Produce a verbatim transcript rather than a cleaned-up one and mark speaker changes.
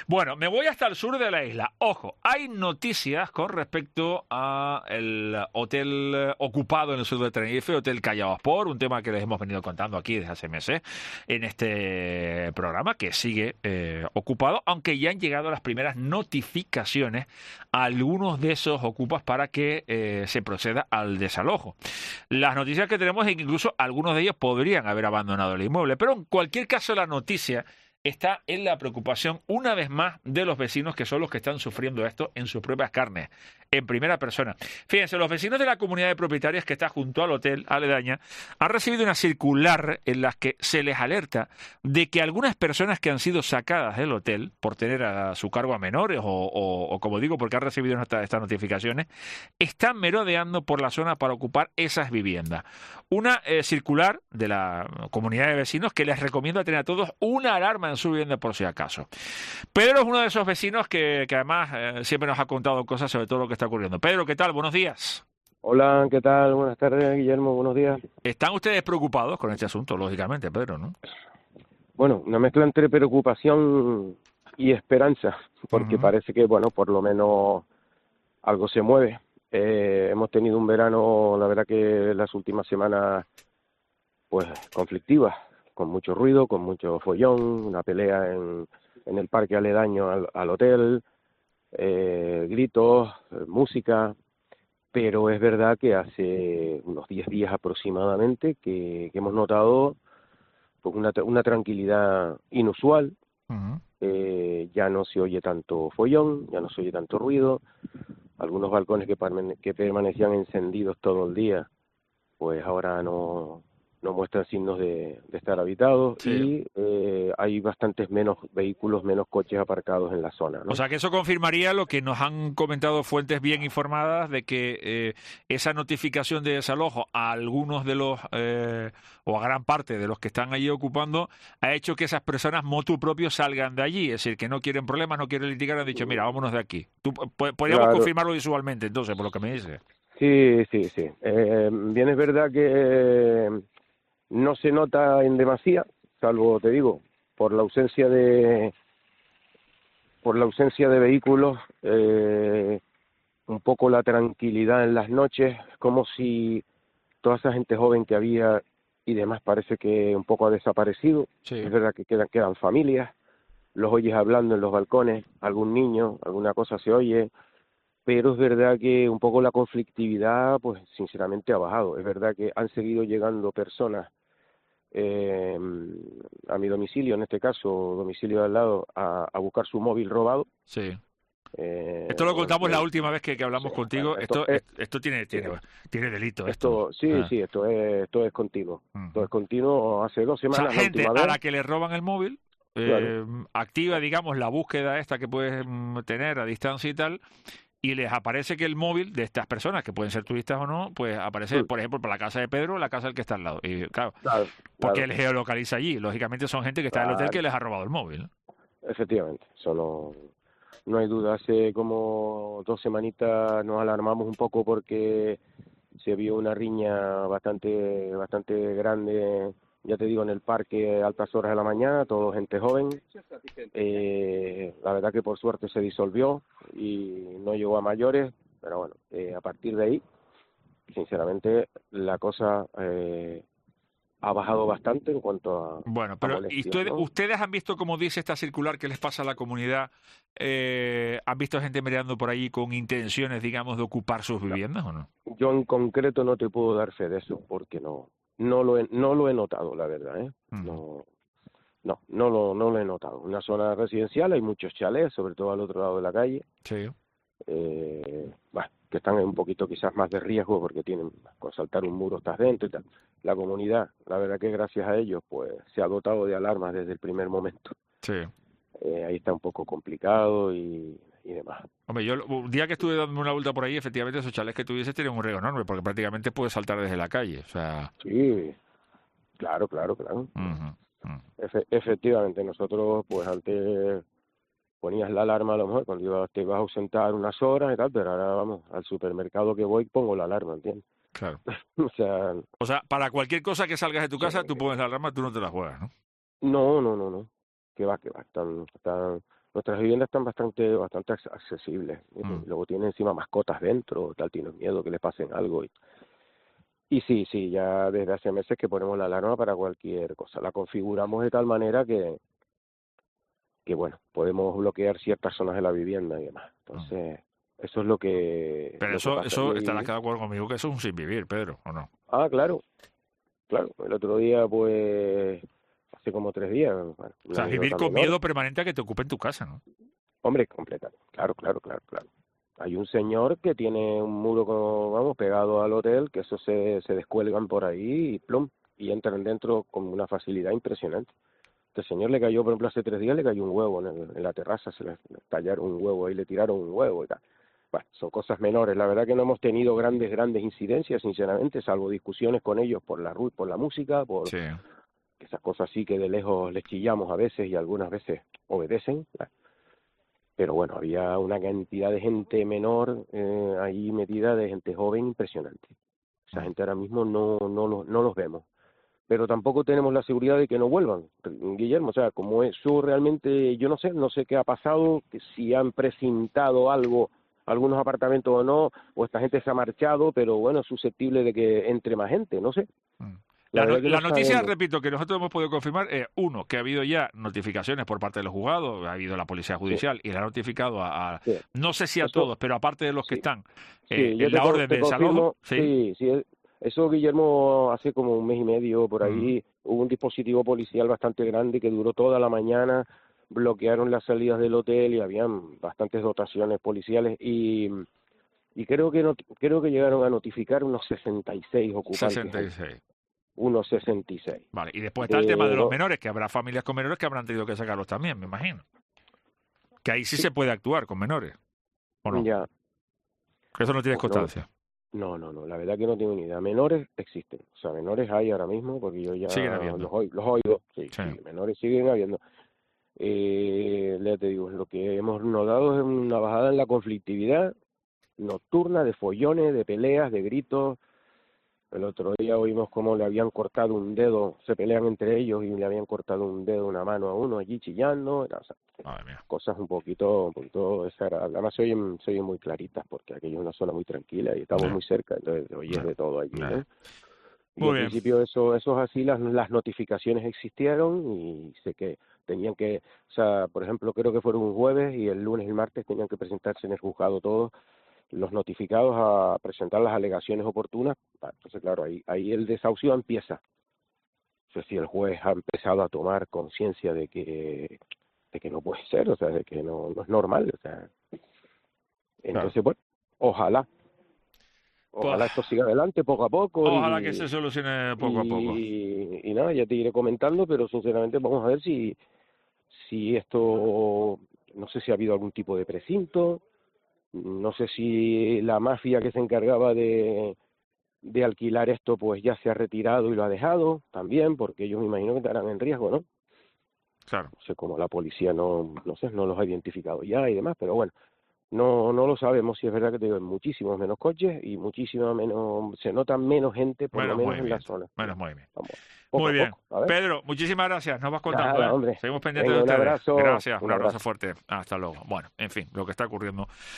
Speaker 1: Bueno, me voy hasta el sur de la isla. Ojo, hay noticias con respecto a el hotel eh, ocupado en el sur de Tenerife, Hotel Callao Aspor, un tema que les hemos venido contando aquí desde hace meses en este programa, que sigue eh, ocupado, aunque ya han llegado las primeras notificaciones a algunos de esos ocupas para que eh, se proceda al desalojo. Las noticias que tenemos es que incluso algunos de ellos podrían haber abandonado el inmueble, pero en cualquier caso la noticia está en la preocupación, una vez más, de los vecinos, que son los que están sufriendo esto en sus propias carnes, en primera persona. Fíjense, los vecinos de la comunidad de propietarios que está junto al hotel aledaña han recibido una circular en la que se les alerta de que algunas personas que han sido sacadas del hotel por tener a su cargo a menores o, o, o como digo, porque han recibido esta, estas notificaciones, están merodeando por la zona para ocupar esas viviendas. Una eh, circular de la comunidad de vecinos que les recomienda tener a todos una alarma en su vivienda por si acaso. Pedro es uno de esos vecinos que, que además eh, siempre nos ha contado cosas sobre todo lo que está ocurriendo. Pedro, ¿qué tal? Buenos días.
Speaker 2: Hola, ¿qué tal? Buenas tardes, Guillermo. Buenos días.
Speaker 1: ¿Están ustedes preocupados con este asunto, lógicamente, Pedro, no?
Speaker 2: Bueno, una mezcla entre preocupación y esperanza, porque uh-huh. parece que, bueno, por lo menos algo se mueve. Eh, hemos tenido un verano, la verdad que las últimas semanas, pues, conflictivas, con mucho ruido, con mucho follón, una pelea en, en el parque aledaño al, al hotel, eh, gritos, música, pero es verdad que hace unos diez días aproximadamente que, que hemos notado pues una, una tranquilidad inusual. Uh-huh. eh, ya no se oye tanto follón, ya no se oye tanto ruido, algunos balcones que, permane- que permanecían encendidos todo el día, pues ahora no... no muestran signos de, de estar habitados sí. y eh, hay bastantes menos vehículos, menos coches aparcados en la zona, ¿no?
Speaker 1: O sea que eso confirmaría lo que nos han comentado fuentes bien informadas de que eh, esa notificación de desalojo a algunos de los, eh, o a gran parte de los que están allí ocupando, ha hecho que esas personas motu propio salgan de allí, es decir, que no quieren problemas, no quieren litigar, han dicho, mira, vámonos de aquí. ¿Tú, podríamos claro. confirmarlo visualmente entonces, por lo que me dices?
Speaker 2: Sí, sí, sí. Eh, bien es verdad que... Eh, no se nota en demasía, salvo, te digo, por la ausencia de por la ausencia de vehículos, eh, un poco la tranquilidad en las noches, como si toda esa gente joven que había y demás parece que un poco ha desaparecido. Sí. Es verdad que quedan, quedan familias, los oyes hablando en los balcones, algún niño, alguna cosa se oye, pero es verdad que un poco la conflictividad, pues sinceramente ha bajado. Es verdad que han seguido llegando personas eh, a mi domicilio, en este caso, domicilio de al lado, a, a buscar su móvil robado.
Speaker 1: Sí. Eh, esto lo contamos eh, la última vez que, que hablamos sí, contigo. Esto, esto, es, esto tiene, tiene, tiene delito.
Speaker 2: Esto,
Speaker 1: esto.
Speaker 2: Sí,
Speaker 1: ah.
Speaker 2: sí, esto es, esto es continuo. Uh-huh. Esto es continuo hace dos semanas.
Speaker 1: O sea, gente
Speaker 2: la
Speaker 1: a
Speaker 2: vez.
Speaker 1: la que le roban el móvil, claro. eh, activa, digamos, la búsqueda esta que puedes tener a distancia y tal, y les aparece que el móvil de estas personas, que pueden ser turistas o no, pues aparece, sí. por ejemplo, por la casa de Pedro o la casa del que está al lado. Y claro, claro porque claro. él geolocaliza allí. Lógicamente son gente que está claro. en el hotel que les ha robado el móvil.
Speaker 2: Efectivamente, eso no, no hay duda. Hace como dos semanitas nos alarmamos un poco porque se vio una riña bastante, bastante grande, ya te digo, en el parque a altas horas de la mañana, todo gente joven. Eh, la verdad que por suerte se disolvió y no llegó a mayores, pero bueno, eh, a partir de ahí, sinceramente, la cosa eh, ha bajado bastante en cuanto a...
Speaker 1: Bueno, pero
Speaker 2: a molestias,
Speaker 1: usted,
Speaker 2: ¿no?
Speaker 1: ¿ustedes han visto, como dice esta circular que les pasa a la comunidad, eh, han visto gente merodeando por ahí con intenciones, digamos, de ocupar sus viviendas no. o no?
Speaker 2: Yo en concreto no te puedo dar fe de eso, porque no... No lo he, no lo he notado, la verdad, ¿eh? Uh-huh. No, no, no lo, no lo he notado. Una zona residencial, hay muchos chalés, sobre todo al otro lado de la calle.
Speaker 1: Sí.
Speaker 2: Eh, bueno, que están un poquito quizás más de riesgo porque tienen, con saltar un muro estás dentro y tal. La comunidad, la verdad que gracias a ellos, pues se ha dotado de alarmas desde el primer momento.
Speaker 1: Sí.
Speaker 2: Eh, ahí está un poco complicado y... y demás.
Speaker 1: Hombre, yo un día que estuve dando una vuelta por ahí, efectivamente esos chalés que tuviese tienen un riesgo enorme, porque prácticamente puedes saltar desde la calle, o sea...
Speaker 2: Sí, claro, claro, claro.
Speaker 1: Uh-huh, uh-huh.
Speaker 2: Efe, efectivamente, nosotros, pues antes ponías la alarma a lo mejor cuando ibas, te ibas a ausentar unas horas y tal, pero ahora vamos, al supermercado que voy pongo la alarma, ¿entiendes?
Speaker 1: Claro.
Speaker 2: o sea...
Speaker 1: O sea, para cualquier cosa que salgas de tu casa, sí, tú pones la alarma, tú no te la juegas, ¿no?
Speaker 2: No, no, no, no. Que va, que va. Están, están... nuestras viviendas están bastante bastante accesibles.
Speaker 1: Mm.
Speaker 2: Luego tienen encima mascotas dentro, tal, tienes miedo que les pasen algo. Y, y sí, sí, ya desde hace meses que ponemos la alarma para cualquier cosa. La configuramos de tal manera que, que bueno, podemos bloquear ciertas zonas de la vivienda y demás. Entonces, mm. eso es lo que...
Speaker 1: Pero
Speaker 2: lo
Speaker 1: eso,
Speaker 2: que pasa.
Speaker 1: eso
Speaker 2: Y,
Speaker 1: estarás de acuerdo conmigo que eso es un sin vivir, Pedro, ¿o no?
Speaker 2: Ah, claro, claro. El otro día, pues... hace como tres días. Bueno,
Speaker 1: o sea, vivir con
Speaker 2: menor.
Speaker 1: miedo permanente a que te ocupen tu casa, ¿no?
Speaker 2: Hombre, completa. Claro, claro, claro, claro. Hay un señor que tiene un muro, como, vamos, pegado al hotel, que eso se, se descuelgan por ahí y plum, y entran dentro con una facilidad impresionante. Este señor le cayó, por ejemplo, hace tres días le cayó un huevo en, el, en la terraza, se le, le tallaron un huevo ahí, le tiraron un huevo y tal. Bueno, son cosas menores. La verdad que no hemos tenido grandes, grandes incidencias, sinceramente, salvo discusiones con ellos por la por la música, por...
Speaker 1: Sí.
Speaker 2: esas cosas sí que de lejos les chillamos a veces y algunas veces obedecen. Pero bueno, había una cantidad de gente menor eh, ahí metida, de gente joven impresionante. Esa gente ahora mismo no, no, no, no los vemos. Pero tampoco tenemos la seguridad de que no vuelvan, Guillermo. O sea, como eso realmente, yo no sé, no sé qué ha pasado, que si han precintado algo, algunos apartamentos o no, o esta gente se ha marchado, pero bueno, es susceptible de que entre más gente, no sé.
Speaker 1: Mm.
Speaker 2: La,
Speaker 1: La, no,
Speaker 2: no
Speaker 1: la noticia, repito, que nosotros hemos podido confirmar, eh, uno, que ha habido ya notificaciones por parte de los juzgados, ha habido la Policía Judicial sí. y le ha notificado a, a sí. no sé si a
Speaker 2: eso,
Speaker 1: todos, pero aparte de los
Speaker 2: sí.
Speaker 1: que están
Speaker 2: sí,
Speaker 1: eh, en la
Speaker 2: te,
Speaker 1: orden
Speaker 2: te
Speaker 1: de desalojo.
Speaker 2: Sí, sí, sí, eso, Guillermo, hace como un mes y medio por ahí, mm. hubo un dispositivo policial bastante grande que duró toda la mañana, bloquearon las salidas del hotel y habían bastantes dotaciones policiales y... y creo que no, creo que llegaron a notificar unos sesenta y seis ocupantes.
Speaker 1: sesenta y seis.
Speaker 2: Unos sesenta y seis.
Speaker 1: Vale, y después está de... el tema de los menores, que habrá familias con menores que habrán tenido que sacarlos también, me imagino. Que ahí sí, sí. se puede actuar con menores, ¿o no?
Speaker 2: Ya.
Speaker 1: Eso no tienes constancia.
Speaker 2: No, no, no, la verdad que no tengo ni idea. Menores existen, o sea, menores hay ahora mismo, porque yo ya
Speaker 1: siguen habiendo.
Speaker 2: los, oigo, los oigo, sí,
Speaker 1: sí.
Speaker 2: sí, menores siguen habiendo. Eh, ya te digo, lo que hemos notado es una bajada en la conflictividad nocturna, de follones, de peleas, de gritos. El otro día oímos cómo le habían cortado un dedo, se pelean entre ellos y le habían cortado un dedo, una mano a uno allí chillando, o sea,
Speaker 1: Madre mía.
Speaker 2: Cosas un poquito, un poquito desagradables. Además se oyen, se oyen muy claritas porque aquello es una zona muy tranquila y estamos yeah. muy cerca, entonces oyes yeah. de todo allí, yeah. ¿no? Y
Speaker 1: muy
Speaker 2: al
Speaker 1: bien.
Speaker 2: principio eso, eso es así, las, las notificaciones existieron y sé que tenían que, o sea, por ejemplo, creo que fueron un jueves y el lunes y el martes tenían que presentarse en el juzgado todos los notificados a presentar las alegaciones oportunas. Entonces, claro, ahí, ahí el desahucio empieza. O sea, si el juez ha empezado a tomar conciencia de que de que no puede ser, o sea, de que no, no es normal, o sea. Entonces, claro. bueno, ojalá. Ojalá pues, esto siga adelante poco a poco.
Speaker 1: Ojalá
Speaker 2: y,
Speaker 1: que se solucione poco
Speaker 2: y,
Speaker 1: a poco.
Speaker 2: Y, y nada, ya te iré comentando, pero sinceramente vamos a ver si, si esto, no sé si ha habido algún tipo de precinto, no sé si la mafia que se encargaba de, de alquilar esto pues ya se ha retirado y lo ha dejado también, porque ellos me imagino que estarán en riesgo, ¿no?
Speaker 1: Claro.
Speaker 2: No sé cómo la policía no, no sé, no los ha identificado ya y demás, pero bueno, no no lo sabemos. Si es verdad que te digo, muchísimos menos coches y muchísima menos, se nota menos gente por
Speaker 1: menos
Speaker 2: lo menos en
Speaker 1: movimiento.
Speaker 2: la zona.
Speaker 1: Menos movimiento.
Speaker 2: Vamos, poco
Speaker 1: muy bien.
Speaker 2: Poco,
Speaker 1: Pedro, muchísimas gracias. Nos vas contando.
Speaker 2: Nada,
Speaker 1: ¿eh?
Speaker 2: hombre.
Speaker 1: Seguimos pendientes
Speaker 2: Venga,
Speaker 1: de ustedes.
Speaker 2: Un abrazo,
Speaker 1: gracias, un,
Speaker 2: un
Speaker 1: abrazo
Speaker 2: abrazo
Speaker 1: fuerte. Hasta luego. Bueno, en fin, lo que está ocurriendo